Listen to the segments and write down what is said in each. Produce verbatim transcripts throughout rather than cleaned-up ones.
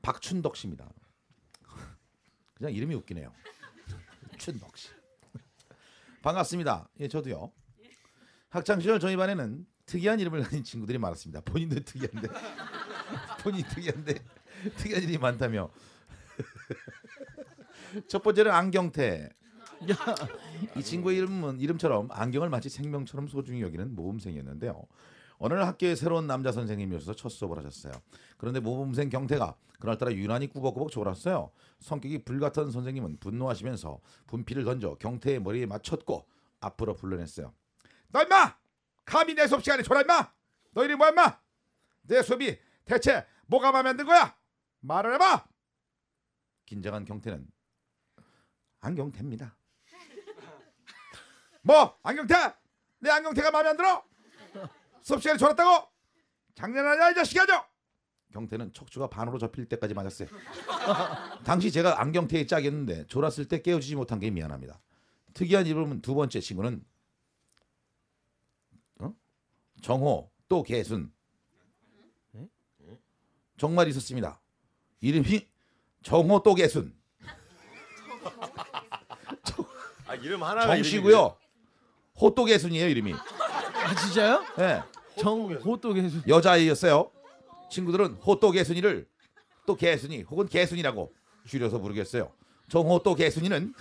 박춘덕 씨입니다. 그냥 이름이 웃기네요. 춘덕 씨. 반갑습니다. 예, 저도요. 학창 시절 저희 반에는 특이한 이름을 가진 친구들이 많았습니다. 본인도 특이한데, 본인 특이한데 특이한 이름이 많다며. 첫 번째는 안경태. 이 친구의 이름은 이름처럼 안경을 마치 생명처럼 소중히 여기는 모범생이었는데요. 어느 날 학교에 새로운 남자 선생님이 오셔서 첫 수업을 하셨어요. 그런데 모범생 경태가 그날따라 유난히 꾸벅꾸벅 졸았어요. 성격이 불같은 선생님은 분노하시면서 분필을 던져 경태의 머리에 맞췄고 앞으로 불러냈어요. 너 임마! 감히 내 수업 시간에 졸아 임마! 너 이름이 뭐야 임마? 내 수업이 대체 뭐가 마음에 안 든 거야? 말을 해봐! 긴장한 경태는 안경태입니다. 뭐? 안경태? 내 안경태가 마음에 안 들어? 수업 시간에 졸았다고? 장난하냐 이 자식이야죠? 경태는 척추가 반으로 접힐 때까지 맞았어요. 당시 제가 안경태의 짝이었는데 졸았을 때 깨워주지 못한 게 미안합니다. 특이한 이름은 두 번째 친구는 어? 정호 또 개순. 정말 있었습니다. 이름이 정호 또 개순. 아 이름 하나 정씨고요. 호또개순이에요 이름이. 아 진짜요? 네. 정호또개순. 여자아이였어요. 친구들은 호또개순이를 또 개순이 혹은 개순이라고 줄여서 부르겠어요. 정호또개순이는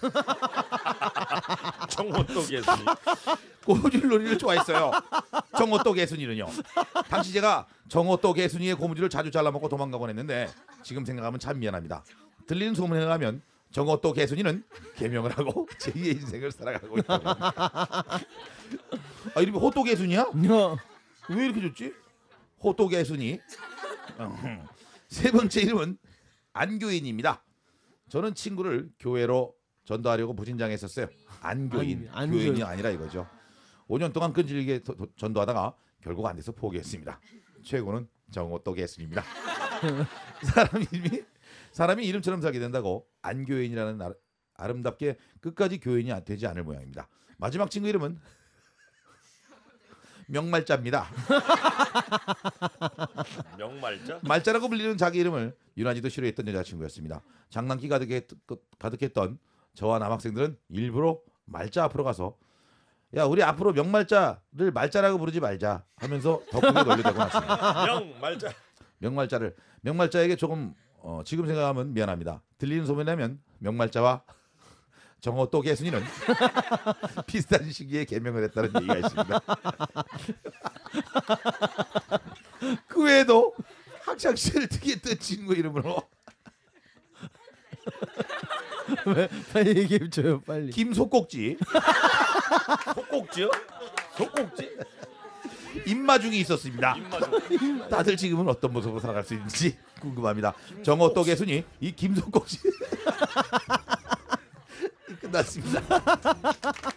정호또개순이 고무줄 놀이를 좋아했어요. 정호또개순이는요. 당시 제가 정호또개순이의 고무줄을 자주 잘라먹고 도망가곤 했는데 지금 생각하면 참 미안합니다. 들리는 소문에 의하면 정호또개순이는 개명을 하고 제이의 인생을 살아가고 있다. 아 이름이 호또개순이야? 왜 이렇게 좋지? 호또개순이. 세 번째 이름은 안교인입니다. 저는 친구를 교회로 전도하려고 무진장했었어요. 안교인, 안, 교인이 아니라 이거죠. 오 년 동안 끈질기게 도, 도, 전도하다가 결국 안 돼서 포기했습니다. 최고는 정호또개순입니다. 사람 이름이 사람이 이름처럼 살게 된다고 안교인이라는 아, 아름답게 끝까지 교인이 되지 않을 모양입니다. 마지막 친구 이름은 명말자입니다. 명말자? 말자라고 불리는 자기 이름을 유난히도 싫어했던 여자친구였습니다. 장난기 가득했, 가득했던 저와 남학생들은 일부러 말자 앞으로 가서 야 우리 앞으로 명말자를 말자라고 부르지 말자 하면서 더 크게 놀려대고 났습니다. 명말자. 명말자를 명말자에게 조금 어, 지금 생각하면 미안합니다. 들리는 소문이라면 명말자와 정호또개순이는 비슷한 시기에 개명을 했다는 얘기가 있습니다. 그 외에도 학창시절 특이했던 친구 이름으로 왜? 빨리 얘기해 줘요 빨리. 김속꼭지, 속꼭지요? 속꼭지? 임마중이 있었습니다. 입마중. 다들 지금은 어떤 모습으로 살아갈 수 있는지 궁금합니다. 정호또개순이 이 김속꼭지 끝났습니다.